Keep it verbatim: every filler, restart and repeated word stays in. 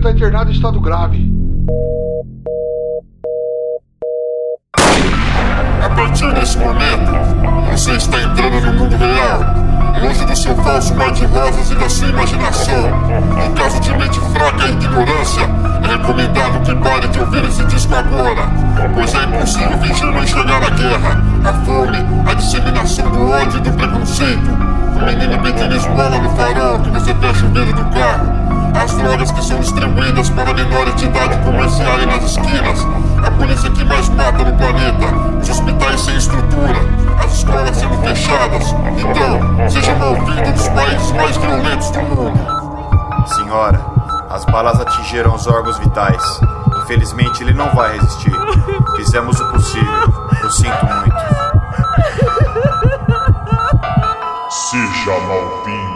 está internado em estado grave. A partir desse momento, você está entrando no mundo real, longe do seu falso mar de rosas e da sua imaginação. Em caso de mente fraca e ignorância, é recomendado que pare de ouvir esse disco agora, pois é impossível fingir não enxergar a guerra, a fome, a disseminação do ódio e do preconceito, o menino pedindo esmola no farol que você fecha o vidro do carro, as drogas que são distribuídas para menores de idade comerciais nas esquinas, a polícia que mais mata no planeta, os hospitais sem estrutura, as escolas sendo fechadas. Então, seja mal-vindo dos países mais violentos do mundo. Senhora, as balas atingiram os órgãos vitais. Infelizmente ele não vai resistir. Fizemos o possível. Eu sinto muito. Seja mal-vindo.